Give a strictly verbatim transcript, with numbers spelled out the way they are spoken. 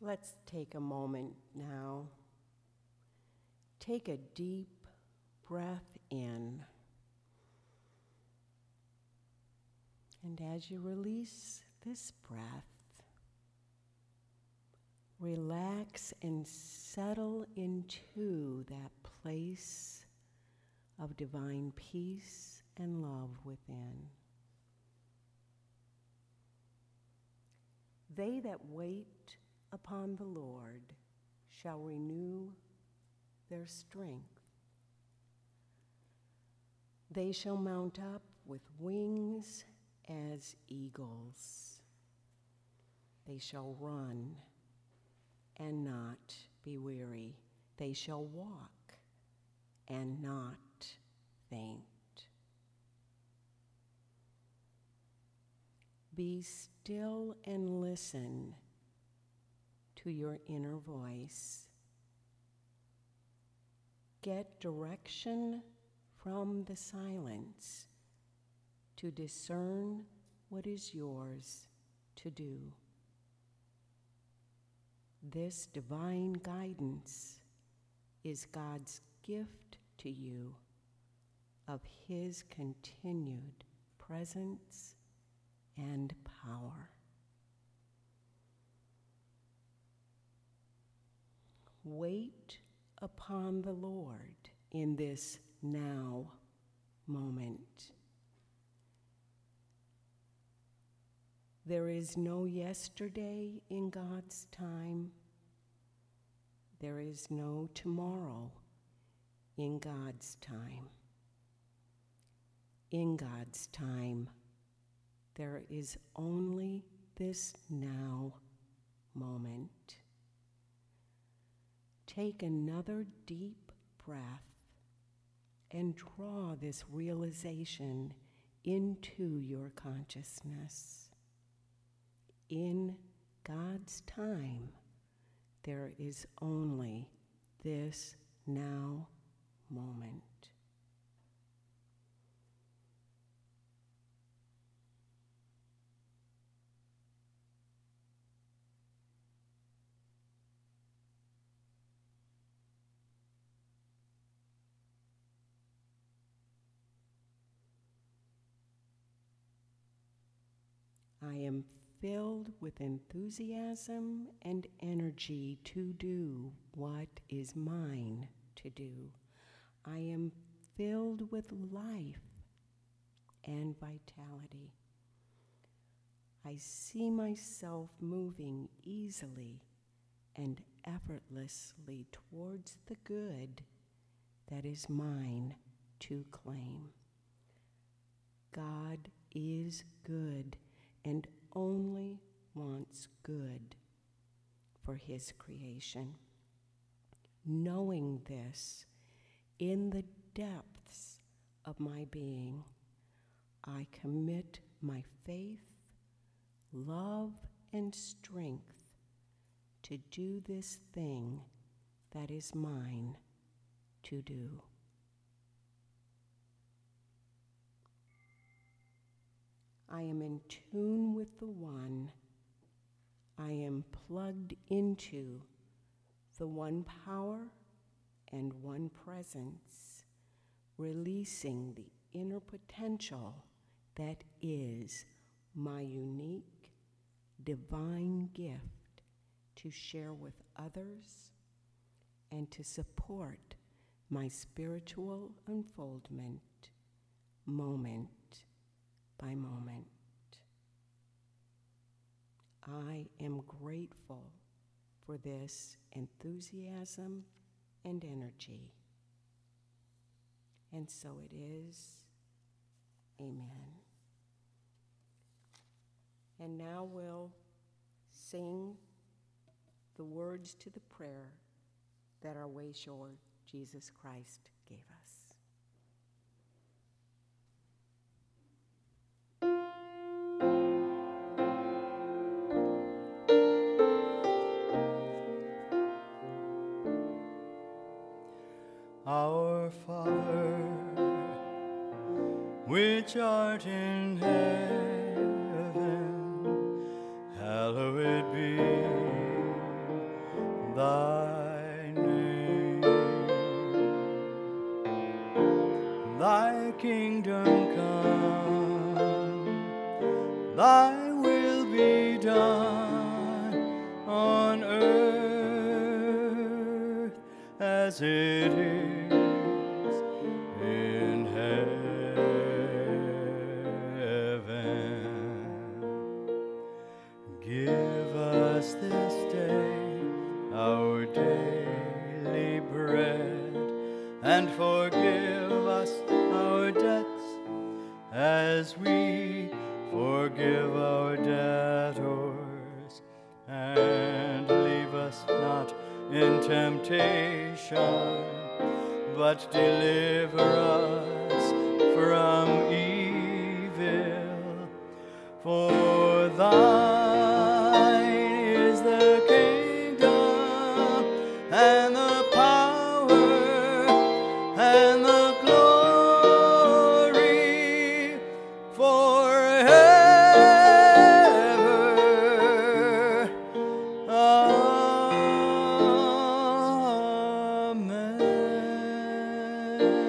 let's take a moment now. Take a deep breath in. And as you release this breath, relax and settle into that place of divine peace and love within. They that wait upon the Lord shall renew their strength. They shall mount up with wings as eagles. They shall run and not be weary. They shall walk and not faint. Be still and listen to your inner voice. Get direction from the silence to discern what is yours to do. This divine guidance is God's gift to you of His continued presence and power. Wait upon the Lord in this now moment. There is no yesterday in God's time. There is no tomorrow in God's time. In God's time, there is only this now moment. Take another deep breath and draw this realization into your consciousness. In God's time, there is only this now moment. I am filled with enthusiasm and energy to do what is mine to do. I am filled with life and vitality. I see myself moving easily and effortlessly towards the good that is mine to claim. God is good and only wants good for His creation. Knowing this in the depths of my being, I commit my faith, love, and strength to do this thing that is mine to do. I am in tune with the One. I am plugged into the one power and one presence, releasing the inner potential that is my unique divine gift to share with others and to support my spiritual unfoldment moment by moment. I am grateful for this enthusiasm and energy. And so it is. Amen. And now we'll sing the words to the prayer that our Wayshower Jesus Christ gave us. Our Father, which art in heaven, hallowed be thy will be done on earth as it is in heaven. Give us this day our daily bread, and forgive us our debts as we forgive our debtors. And leave us not in temptation, but deliver us from evil. For thine is the kingdom and the power and the glory forever. Amen.